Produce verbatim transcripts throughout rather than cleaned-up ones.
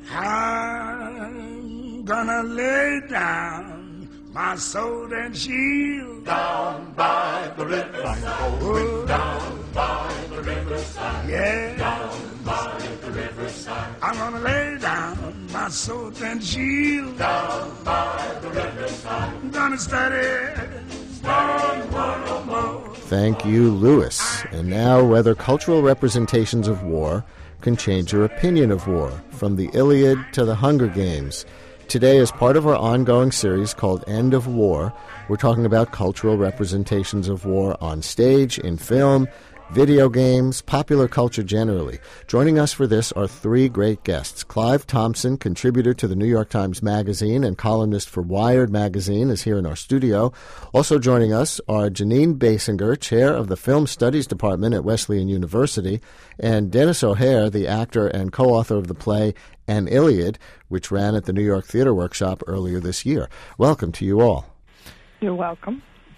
I'm gonna lay down my sword and shield down by the riverside. Oh. Down by the riverside. Yeah. Down by the riverside. I'm gonna lay down my sword and shield down by the riverside. I'm gonna study, study one or more. Thank you, Lewis. And now, whether cultural representations of war can change your opinion of war, from the Iliad to the Hunger Games. Today, as part of our ongoing series called End of War, we're talking about cultural representations of war on stage, in film, video games, popular culture generally. Joining us for this are three great guests. Clive Thompson, contributor to the New York Times Magazine and columnist for Wired Magazine, is here in our studio. Also joining us are Janine Basinger, chair of the Film Studies Department at Wesleyan University, and Dennis O'Hare, the actor and co-author of the play An Iliad, which ran at the New York Theater Workshop earlier this year. Welcome to you all. You're welcome.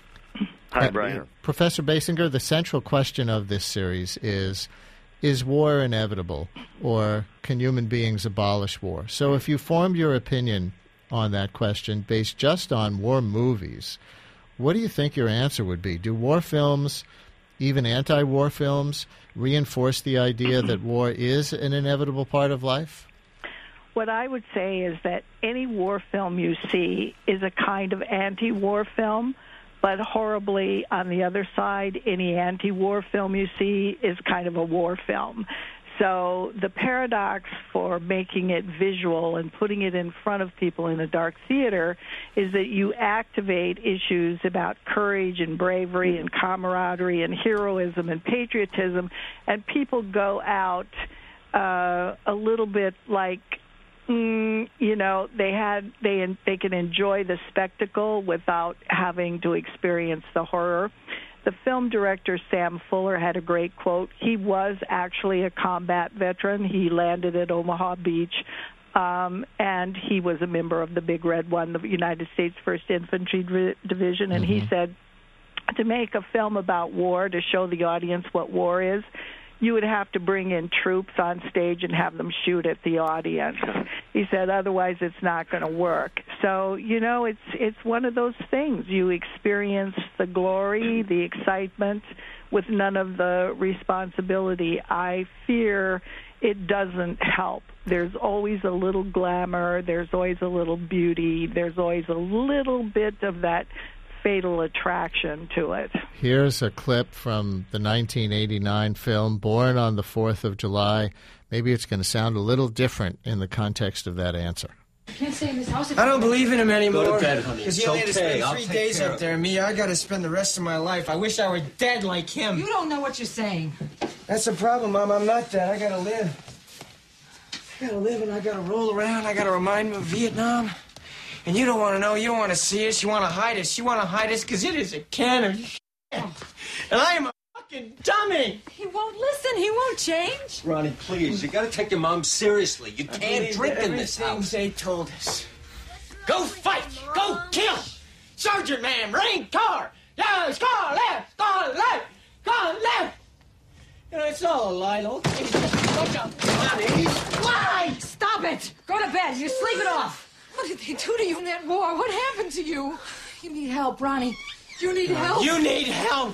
Hi, Brian. Uh, Professor Basinger, the central question of this series is, is war inevitable, or can human beings abolish war? So if you formed your opinion on that question based just on war movies, what do you think your answer would be? Do war films, even anti-war films, reinforce the idea that war is an inevitable part of life? What I would say is that any war film you see is a kind of anti-war film, but horribly, on the other side, any anti-war film you see is kind of a war film. So the paradox for making it visual and putting it in front of people in a dark theater is that you activate issues about courage and bravery and camaraderie and heroism and patriotism, and people go out uh, a little bit like, Mm, you know, they had they they can enjoy the spectacle without having to experience the horror. The film director Sam Fuller had a great quote. He was actually a combat veteran. He landed at Omaha Beach, um, and he was a member of the Big Red One, the United States First Infantry Division. And mm-hmm. he said, to make a film about war, to show the audience what war is, you would have to bring in troops on stage and have them shoot at the audience. He said, otherwise it's not going to work. So, you know, it's it's one of those things. You experience the glory, the excitement, with none of the responsibility. I fear it doesn't help. There's always a little glamour. There's always a little beauty. There's always a little bit of that fatal attraction to it. Here's a clip from the nineteen eighty-nine film Born on the fourth of July. Maybe it's going to sound a little different in the context of that answer. I can't stay in this house. I don't believe in him anymore. Go to bed, honey. Because he It's only had to okay. spend I'll three take days care up of there. Me, I got to spend the rest of my life. I wish I were dead like him. You don't know what you're saying. That's the problem, Mom. I'm not dead. I got to live. I got to live, and I got to roll around. I got to remind me of Vietnam. And you don't want to know. You don't want to see us. You want to hide us. You want to hide us because it is a can of shit. And I am a fucking dummy. He won't listen. He won't change. Ronnie, please, you got to take your mom seriously. You I can't believe drink in this everything house. they told us. Go fight. Go kill. Sergeant man, ring car. Yes, car left. Car left. Car left. You know, it's all a lie. Okay. Look up, Ronnie. Lie. Stop it. Go to bed. You're sleeping off. What did they do to you in that war? What happened to you? You need help, Ronnie. You need help. You need help.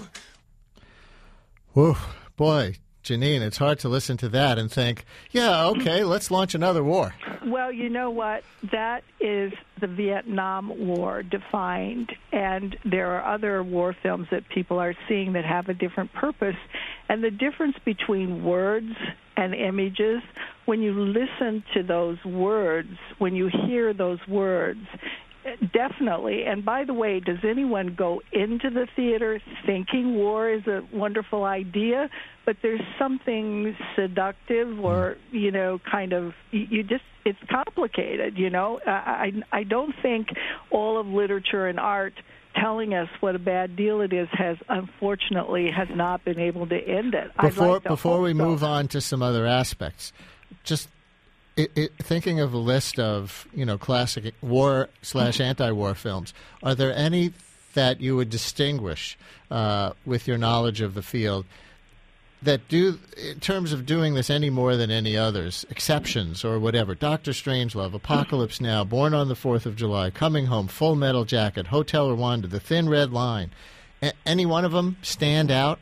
Whew, boy, Janine, it's hard to listen to that and think, yeah, okay, let's launch another war. Well, you know what? That is the Vietnam War defined, and there are other war films that people are seeing that have a different purpose. And the difference between words and images, when you listen to those words, when you hear those words, definitely. And by the way, does anyone go into the theater thinking war is a wonderful idea? But there's something seductive or, you know, kind of, you just, it's complicated, you know. I, I don't think all of literature and art telling us what a bad deal it is has, unfortunately, has not been able to end it. Before, like before we so. move on to some other aspects, just It, it, thinking of a list of, you know, classic war slash anti-war films, are there any that you would distinguish uh, with your knowledge of the field that do, in terms of doing this any more than any others, exceptions or whatever, Doctor Strangelove, Apocalypse Now, Born on the Fourth of July, Coming Home, Full Metal Jacket, Hotel Rwanda, The Thin Red Line, A- any one of them stand out?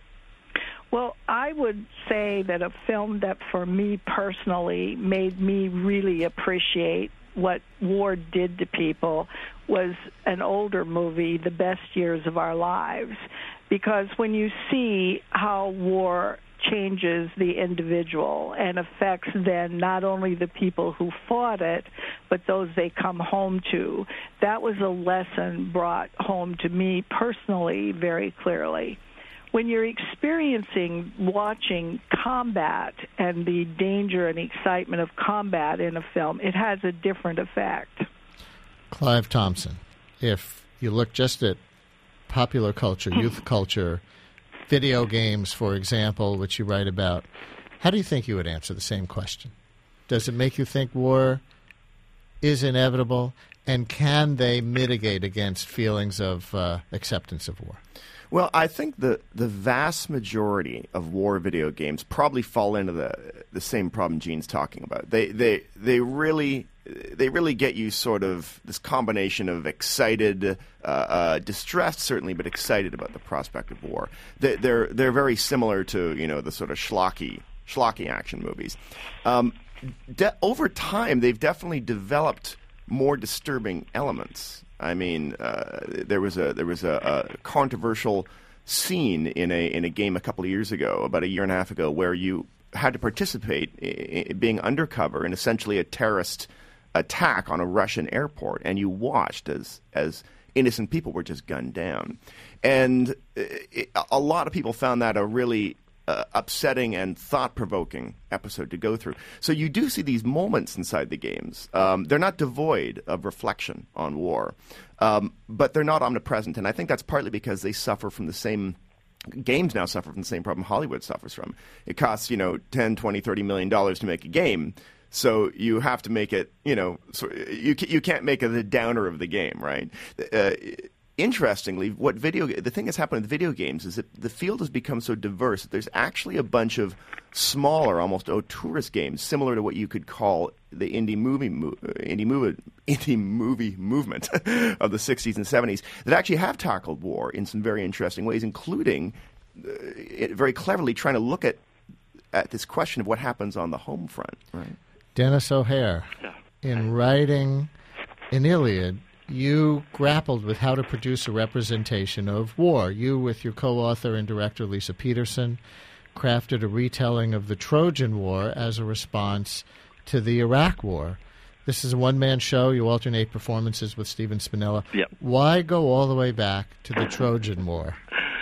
Well, I would say that a film that for me personally made me really appreciate what war did to people was an older movie, The Best Years of Our Lives. Because when you see how war changes the individual and affects then not only the people who fought it, but those they come home to, that was a lesson brought home to me personally very clearly. When you're experiencing watching combat and the danger and excitement of combat in a film, it has a different effect. Clive Thompson, if you look just at popular culture, youth culture, video games, for example, which you write about, how do you think you would answer the same question? Does it make you think war is inevitable, and can they mitigate against feelings of uh, acceptance of war? Well, I think the, the vast majority of war video games probably fall into the the same problem Gene's talking about. They they they really they really get you sort of this combination of excited, uh, uh, distressed certainly, but excited about the prospect of war. They, they're they're very similar to you know the sort of schlocky schlocky action movies. Um, de- over time, they've definitely developed more disturbing elements. I mean, uh, there was a there was a, a controversial scene in a in a game a couple of years ago, about a year and a half ago, where you had to participate in, in being undercover in essentially a terrorist attack on a Russian airport, and you watched as as innocent people were just gunned down, and it, a lot of people found that a really Uh, upsetting and thought-provoking episode to go through. So you do see these moments inside the games. Um, they're not devoid of reflection on war, um, but they're not omnipresent. And I think that's partly because they suffer from the same games now suffer from the same problem Hollywood suffers from. It costs, you know, ten, twenty, thirty million dollars to make a game. So you have to make it, you know, so you you can't make it the downer of the game, right? Uh, Interestingly, what video the thing that's happened with video games is that the field has become so diverse that there's actually a bunch of smaller, almost auteurist games, similar to what you could call the indie movie mo- indie movie indie movie movement of the sixties and seventies that actually have tackled war in some very interesting ways, including uh, it very cleverly trying to look at at this question of what happens on the home front. Right, Dennis O'Hare, yeah. in writing an Iliad, you grappled with how to produce a representation of war. You, with your co-author and director Lisa Peterson, crafted a retelling of the Trojan War as a response to the Iraq War. This is a one-man show. You alternate performances with Stephen Spinella. Yep. Why go all the way back to the Trojan War?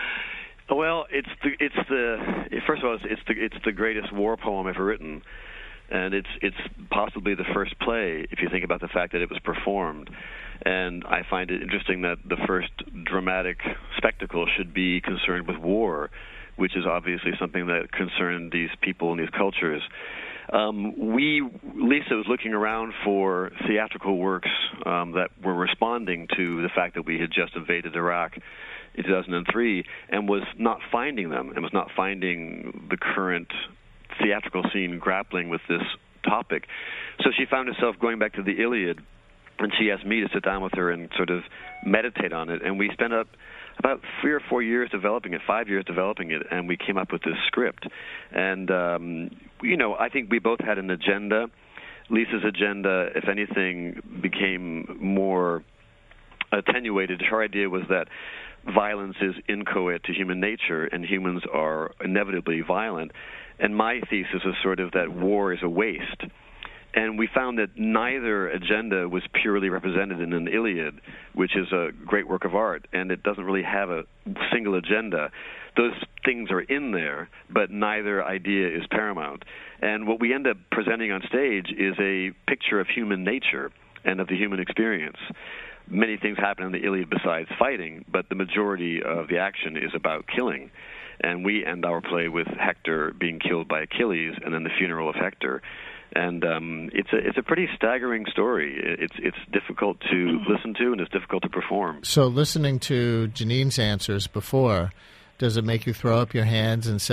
Well, it's the it's the first of all, it's, it's the it's the greatest war poem ever written, and it's it's possibly the first play if you think about the fact that it was performed. And I find it interesting that the first dramatic spectacle should be concerned with war, which is obviously something that concerned these people and these cultures. Um, we, Lisa was looking around for theatrical works um, that were responding to the fact that we had just invaded Iraq in two thousand three, and was not finding them, and was not finding the current theatrical scene grappling with this topic. So she found herself going back to the Iliad, and she asked me to sit down with her and sort of meditate on it. And we spent up about three or four years developing it, five years developing it, and we came up with this script. And, um, you know, I think we both had an agenda. Lisa's agenda, if anything, became more attenuated. Her idea was that violence is inchoate to human nature, and humans are inevitably violent. And my thesis was sort of that war is a waste. And we found that neither agenda was purely represented in an Iliad, which is a great work of art, and it doesn't really have a single agenda. Those things are in there, but neither idea is paramount. And what we end up presenting on stage is a picture of human nature and of the human experience. Many things happen in the Iliad besides fighting, but the majority of the action is about killing. And we end our play with Hector being killed by Achilles, and then the funeral of Hector. And um, it's a it's a pretty staggering story. It's it's difficult to listen to, and it's difficult to perform. So, listening to Janine's answers before, does it make you throw up your hands and say,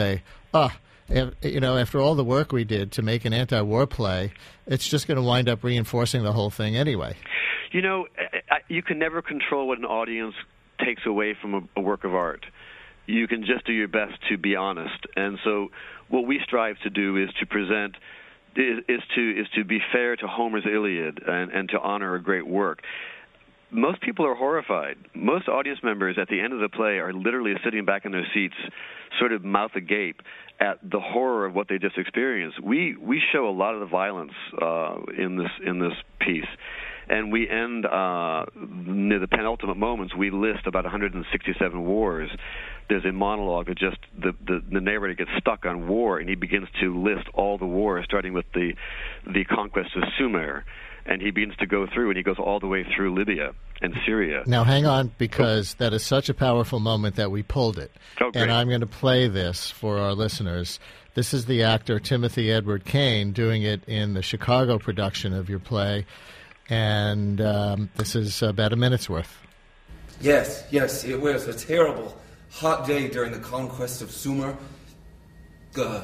ah, uh, you know, after all the work we did to make an anti-war play, it's just going to wind up reinforcing the whole thing anyway. You know, you can never control what an audience takes away from a, a work of art. You can just do your best to be honest. And so what we strive to do is to present, is, is to is to be fair to Homer's Iliad and, and to honor a great work. Most people are horrified. Most audience members at the end of the play are literally sitting back in their seats, sort of mouth agape at the horror of what they just experienced. We we show a lot of the violence uh, in this in this piece. And we end uh, near the penultimate moments. We list about one hundred sixty-seven wars. There's a monologue that just the, the the narrator gets stuck on war, and he begins to list all the wars, starting with the the conquest of Sumer, and he begins to go through, and he goes all the way through Libya and Syria. Now, hang on, because that is such a powerful moment that we pulled it, oh, and I'm going to play this for our listeners. This is the actor Timothy Edward Kane doing it in the Chicago production of your play. And um, this is about a minute's worth. Yes, yes, it was a terrible hot day during the conquest of Sumer. Uh,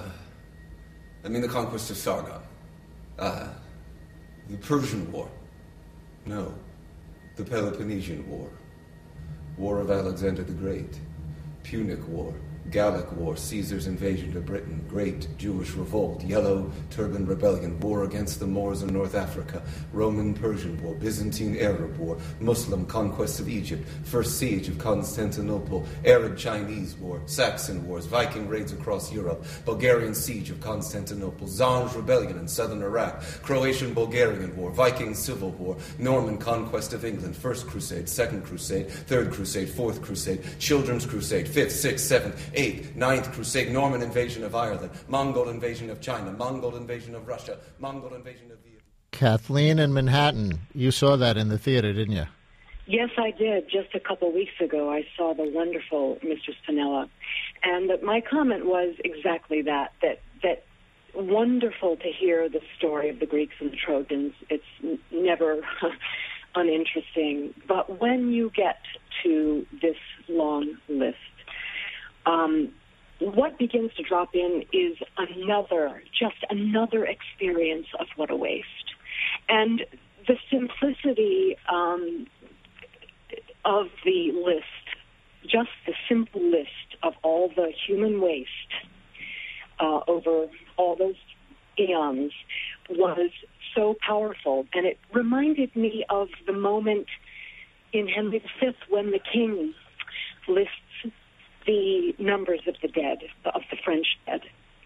I mean the conquest of Sargon. Uh, the Persian War. No, the Peloponnesian War. War of Alexander the Great. Punic War. Gallic War, Caesar's invasion of Britain, Great Jewish Revolt, Yellow Turban Rebellion, War against the Moors in North Africa, Roman-Persian War, Byzantine-Arab War, Muslim conquest of Egypt, First Siege of Constantinople, Arab-Chinese War, Saxon Wars, Viking raids across Europe, Bulgarian Siege of Constantinople, Zanj Rebellion in southern Iraq, Croatian-Bulgarian War, Viking Civil War, Norman conquest of England, First Crusade, Second Crusade, Third Crusade, Fourth Crusade, Children's Crusade, Fifth, Sixth, Seventh, Eighth, Ninth Crusade, Norman invasion of Ireland, Mongol invasion of China, Mongol invasion of Russia, Mongol invasion of Vietnam. Kathleen in Manhattan, you saw that in the theater, didn't you? Yes, I did. Just a couple weeks ago, I saw the wonderful Mistress Fenella. And my comment was exactly that, that, that wonderful to hear the story of the Greeks and the Trojans. It's n- never uninteresting. But when you get to this long list, Um, what begins to drop in is another, just another experience of what a waste. And the simplicity um, of the list, just the simple list of all the human waste uh, over all those eons was so powerful. And it reminded me of the moment in Henry the Fifth when the king lists the numbers of the dead, of the French dead.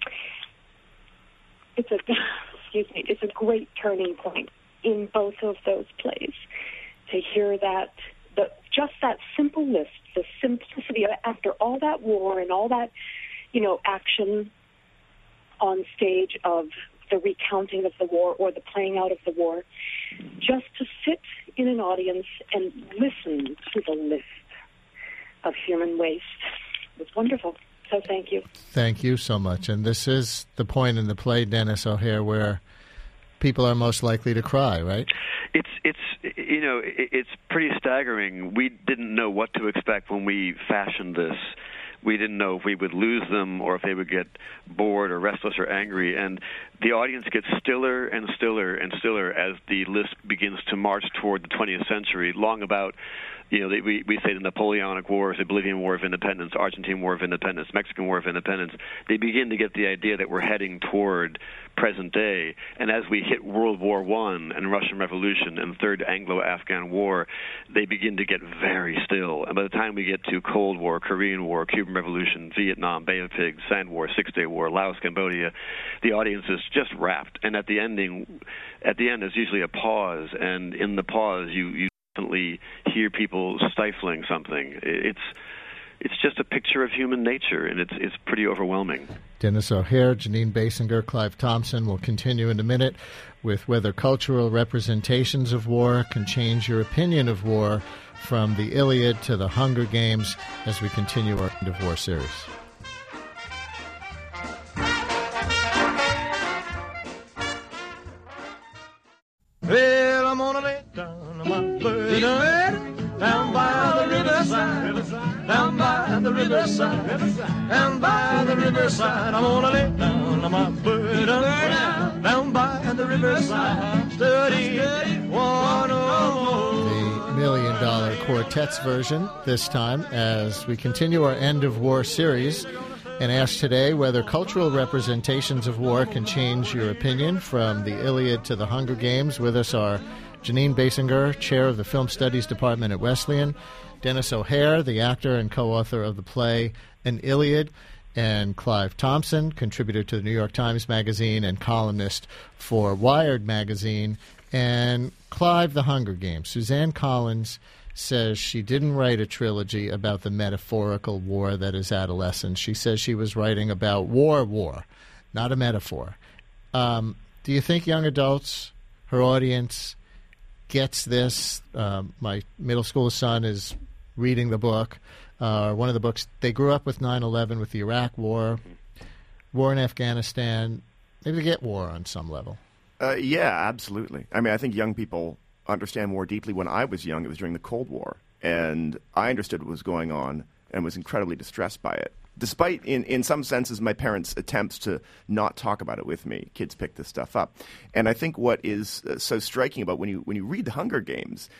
It's a, excuse me, it's a great turning point in both of those plays to hear that, the, just that simple list, the simplicity of, after all that war and all that, you know, action on stage of the recounting of the war or the playing out of the war, just to sit in an audience and listen to the list of human waste. It's wonderful. So thank you. Thank you so much. And this is the point in the play, Dennis O'Hare, where people are most likely to cry, right? It's it's you know it's pretty staggering. We didn't know what to expect when we fashioned this. We didn't know if we would lose them or if they would get bored or restless or angry. And the audience gets stiller and stiller and stiller as the list begins to march toward the twentieth century, long about, you know, they, we, we say the Napoleonic Wars, the Bolivian War of Independence, Argentine War of Independence, Mexican War of Independence. They begin to get the idea that we're heading toward present day. And as we hit World War One and Russian Revolution and Third Anglo-Afghan War, they begin to get very still. And by the time we get to Cold War, Korean War, Cuban Revolution, Vietnam, Bay of Pigs, Sand War, Six-Day War, Laos, Cambodia, the audience is just wrapped. And at the ending, at the end, there's usually a pause, and in the pause, you you definitely hear people stifling something. It's it's just a picture of human nature, and it's it's pretty overwhelming. Dennis O'Hare, Janine Basinger, Clive Thompson will continue in a minute with whether cultural representations of war can change your opinion of war, from the Iliad to the Hunger Games, as we continue our End of War series. Well, I'm gonna lay down my burden down by the riverside, down by the riverside. riverside, riverside. Down by the riverside, I'm gonna lay down my burden down, down by the riverside. Study, one oh The Million Dollar Quartet's version this time, as we continue our End of War series and ask today whether cultural representations of war can change your opinion, from the Iliad to the Hunger Games. With us are Janine Basinger, chair of the Film Studies Department at Wesleyan, Dennis O'Hare, the actor and co-author of the play An Iliad, and Clive Thompson, contributor to the New York Times Magazine and columnist for Wired Magazine. And Clive, the Hunger Games. Suzanne Collins says she didn't write a trilogy about the metaphorical war that is adolescence. She says she was writing about war, war, not a metaphor. Um, do you think young adults, her audience, gets this? Um, my middle school son is reading the book, uh, one of the books. They grew up with nine eleven, with the Iraq War, war in Afghanistan. Maybe they get war on some level. Uh, yeah, absolutely. I mean, I think young people understand more deeply. When I was young, it was during the Cold War, and I understood what was going on and was incredibly distressed by it. Despite, in, in some senses, my parents' attempts to not talk about it with me, kids pick this stuff up. And I think what is uh, so striking about when you when you read The Hunger Games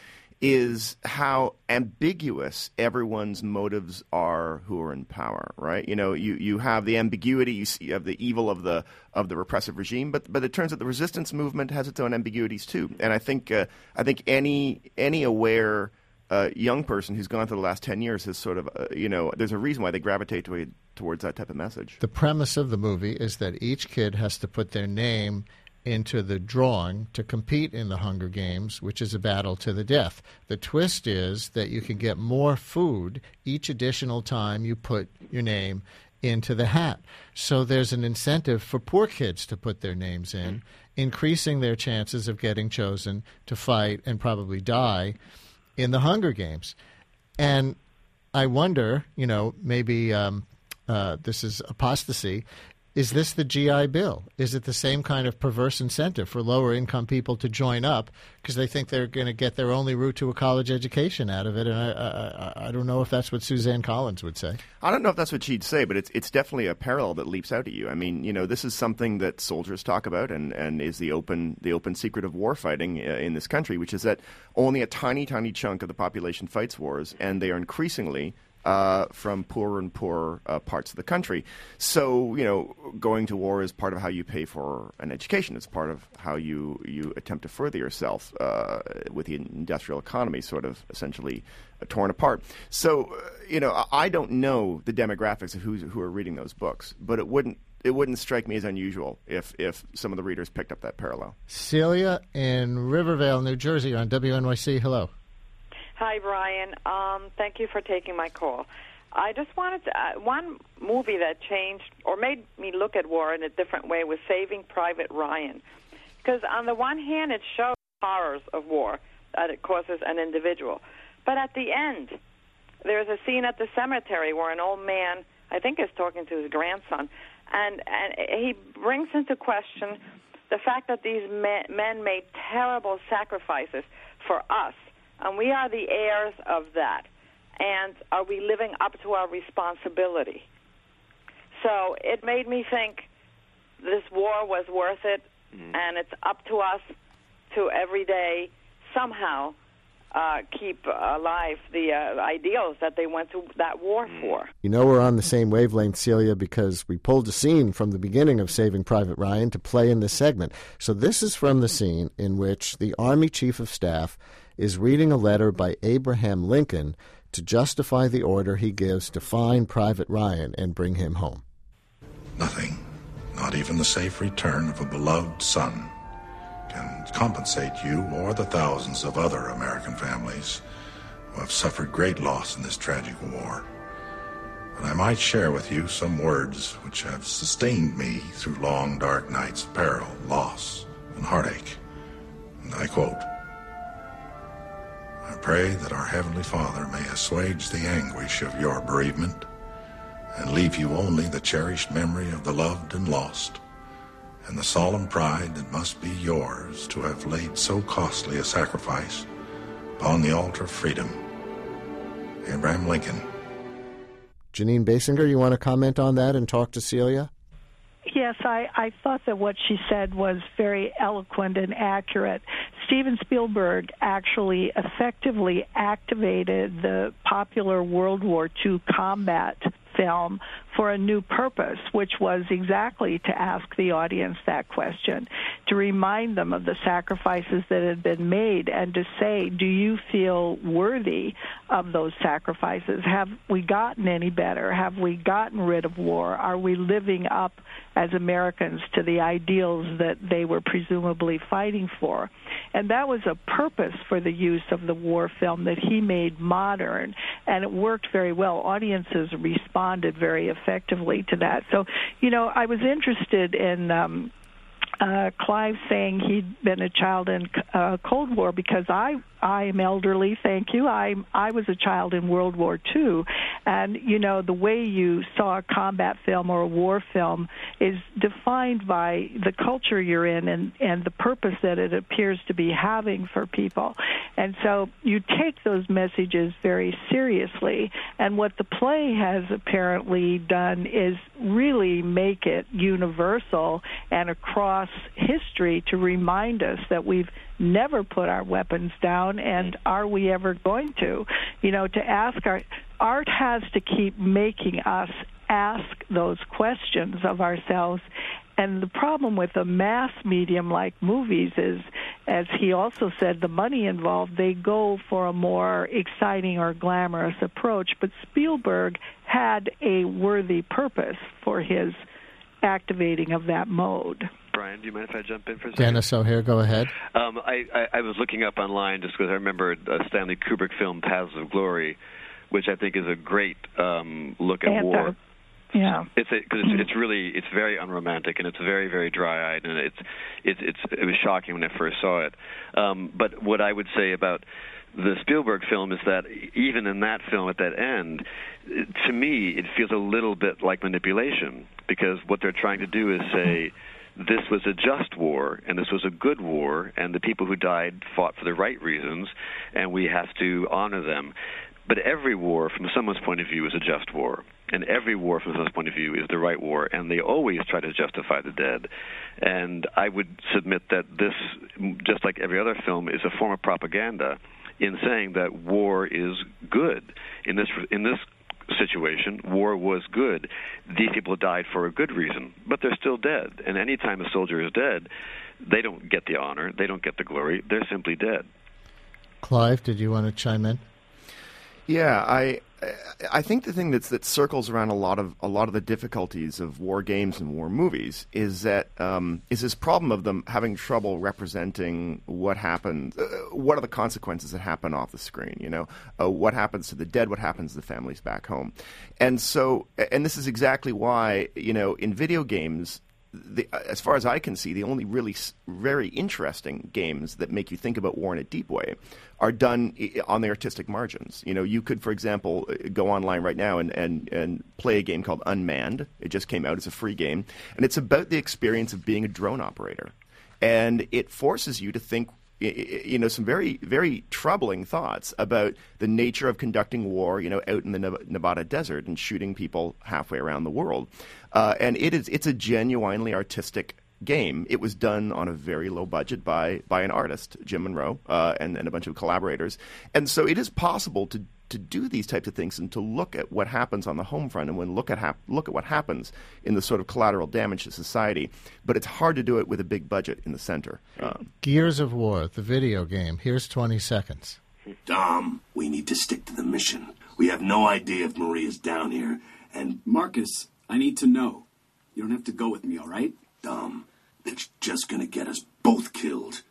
is how ambiguous everyone's motives are who are in power, right? You know, you, you have the ambiguity, you, see, you have the evil of the of the repressive regime, but but it turns out the resistance movement has its own ambiguities too. And I think uh, I think any any aware uh, young person who's gone through the last ten years has sort of uh, you know, there's a reason why they gravitate to, towards that type of message. The premise of the movie is that each kid has to put their name into the drawing to compete in the Hunger Games, which is a battle to the death. The twist is that you can get more food each additional time you put your name into the hat. So there's an incentive for poor kids to put their names in, increasing their chances of getting chosen to fight and probably die in the Hunger Games. And I wonder, you know, maybe um, uh, this is apostasy. Is this the G I Bill? Is it the same kind of perverse incentive for lower-income people to join up because they think they're going to get their only route to a college education out of it? And I, I, I don't know if that's what Suzanne Collins would say. I don't know if that's what she'd say, but it's it's definitely a parallel that leaps out at you. I mean, you know, this is something that soldiers talk about, and, and is the open the open secret of war fighting uh, in this country, which is that only a tiny, tiny chunk of the population fights wars, and they are increasingly Uh, from poorer and poorer uh, parts of the country. So, you know, going to war is part of how you pay for an education. It's part of how you, you attempt to further yourself uh, with the industrial economy sort of essentially uh, torn apart. So, uh, you know, I don't know the demographics of who's, who are reading those books, but it wouldn't it wouldn't strike me as unusual if, if some of the readers picked up that parallel. Celia in Rivervale, New Jersey, on W N Y C. Hello. Hi, Brian. Um, thank you for taking my call. I just wanted to, uh, one movie that changed or made me look at war in a different way was Saving Private Ryan. Because on the one hand, it shows horrors of war that it causes an individual. But at the end, there's a scene at the cemetery where an old man, I think, is talking to his grandson, and, and he brings into question the fact that these men, men made terrible sacrifices for us. And we are the heirs of that. And are we living up to our responsibility? So it made me think this war was worth it, mm. and it's up to us to every day somehow uh, keep alive the uh, ideals that they went to that war mm. for. You know we're on the same wavelength, Celia, because we pulled a scene from the beginning of Saving Private Ryan to play in this segment. So this is from the scene in which the Army Chief of Staff is reading a letter by Abraham Lincoln to justify the order he gives to find Private Ryan and bring him home. Nothing, not even the safe return of a beloved son, can compensate you or the thousands of other American families who have suffered great loss in this tragic war. But I might share with you some words which have sustained me through long, dark nights of peril, loss, and heartache. And I quote, I pray that our Heavenly Father may assuage the anguish of your bereavement and leave you only the cherished memory of the loved and lost, and the solemn pride that must be yours to have laid so costly a sacrifice upon the altar of freedom. Abraham Lincoln. Janine Basinger, you want to comment on that and talk to Celia? Yes, I, I thought that what she said was very eloquent and accurate. Steven Spielberg actually effectively activated the popular World War Two combat film for a new purpose, which was exactly to ask the audience that question, to remind them of the sacrifices that had been made, and to say, do you feel worthy of those sacrifices? Have we gotten any better? Have we gotten rid of war? Are we living up as Americans to the ideals that they were presumably fighting for? And that was a purpose for the use of the war film that he made modern, and it worked very well. Audiences responded very effectively to that. So, you know, I was interested in um, uh, Clive saying he'd been a child in uh, Cold War, because I I am elderly, thank you. I I was a child in World War Two, and you know the way you saw a combat film or a war film is defined by the culture you're in and and the purpose that it appears to be having for people, and so you take those messages very seriously. And what the play has apparently done is really make it universal and across history to remind us that we've never put our weapons down, and are we ever going to? You know, to ask our art has to keep making us ask those questions of ourselves. And the problem with a mass medium like movies is, as he also said, the money involved, they go for a more exciting or glamorous approach. But Spielberg had a worthy purpose for his activating of that mode. Brian, do you mind if I jump in for a second? Dennis O'Hare, go ahead. Um, I, I, I was looking up online just because I remember a Stanley Kubrick film, Paths of Glory, which I think is a great um, look at And, war. uh, yeah, It's because it's, it's really it's very unromantic, and it's very very dry-eyed, and it's it's it's it was shocking when I first saw it. Um, but what I would say about the Spielberg film is that even in that film at that end, it, to me it feels a little bit like manipulation, because what they're trying to do is say this was a just war, and this was a good war, and the people who died fought for the right reasons, and we have to honor them. But every war, from someone's point of view, is a just war. And every war, from someone's point of view, is the right war. And they always try to justify the dead. And I would submit that this, just like every other film, is a form of propaganda in saying that war is good. In this in this situation, war was good. These people died for a good reason, but they're still dead. And any time a soldier is dead, they don't get the honor, they don't get the glory, they're simply dead. Clive, did you want to chime in? Yeah, I I think the thing that's that circles around a lot of a lot of the difficulties of war games and war movies is that um, is this problem of them having trouble representing what happens, uh, what are the consequences that happen off the screen. You know, uh, what happens to the dead, what happens to the families back home, and so and this is exactly why, you know, in video games, The, as far as I can see, the only really s- very interesting games that make you think about war in a deep way are done I- on the artistic margins. You know, you could, for example, go online right now and, and, and play a game called Unmanned. It just came out. It's a free game. And it's about the experience of being a drone operator. And it forces you to think, you know, some very, very troubling thoughts about the nature of conducting war, you know, out in the Nevada desert and shooting people halfway around the world. Uh, and it is, it's a genuinely artistic game. It was done on a very low budget by, by an artist, Jim Monroe, uh, and, and a bunch of collaborators. And so it is possible to to do these types of things and to look at what happens on the home front and when look at hap- look at what happens in the sort of collateral damage to society. But it's hard to do it with a big budget in the center. Um, Gears of War, the video game. Here's twenty seconds. Dom, we need to stick to the mission. We have no idea if Maria's down here, and... Marcus, I need to know. You don't have to go with me, all right? Dom, it's just gonna get us both killed.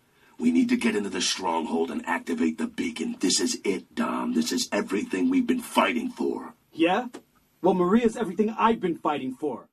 We need to get into the stronghold and activate the beacon. This is it, Dom. This is everything we've been fighting for. Yeah? Well, Maria's everything I've been fighting for.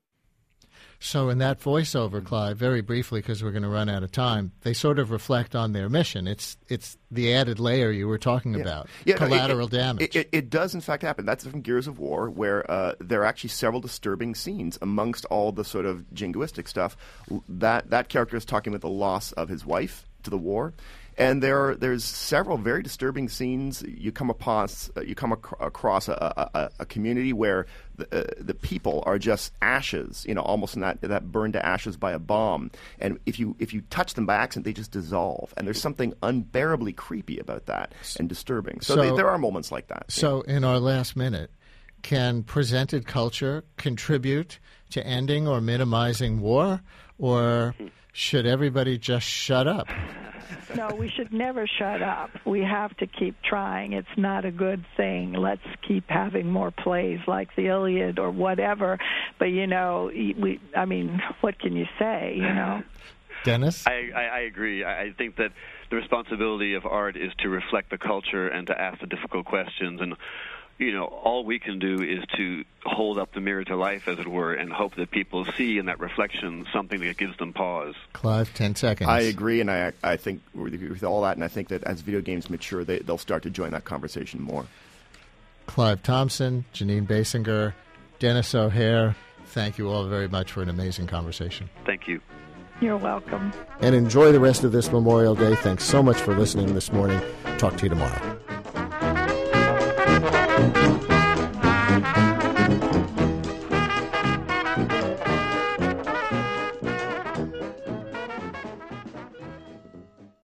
So in that voiceover, Clive, very briefly, because we're going to run out of time, they sort of reflect on their mission. It's it's the added layer you were talking yeah. about, yeah, collateral no, it, damage. It, it, it does, in fact, happen. That's from Gears of War, where uh, there are actually several disturbing scenes amongst all the sort of jingoistic stuff. That, that character is talking about the loss of his wife to the war. And there are, there's several very disturbing scenes. You come across uh, you come ac- across a, a, a community where the, uh, the people are just ashes, you know, almost in that that burned to ashes by a bomb. And if you if you touch them by accident, they just dissolve. And there's something unbearably creepy about that and disturbing. So, So- they, there are moments like that. So, in our last minute, can presented culture contribute to ending or minimizing war, or should everybody just shut up? No, we should never shut up. We have to keep trying. It's not a good thing. Let's keep having more plays like the Iliad or whatever. But, you know, we, I mean, what can you say, you know? Dennis? I, I, I agree. I, I think that the responsibility of art is to reflect the culture and to ask the difficult questions. And, you know, all we can do is to hold up the mirror to life, as it were, and hope that people see in that reflection something that gives them pause. Clive, ten seconds. I agree, and I I think with, with all that, and I think that as video games mature, they, they'll start to join that conversation more. Clive Thompson, Janine Basinger, Dennis O'Hare, thank you all very much for an amazing conversation. Thank you. You're welcome. And enjoy the rest of this Memorial Day. Thanks so much for listening this morning. Talk to you tomorrow.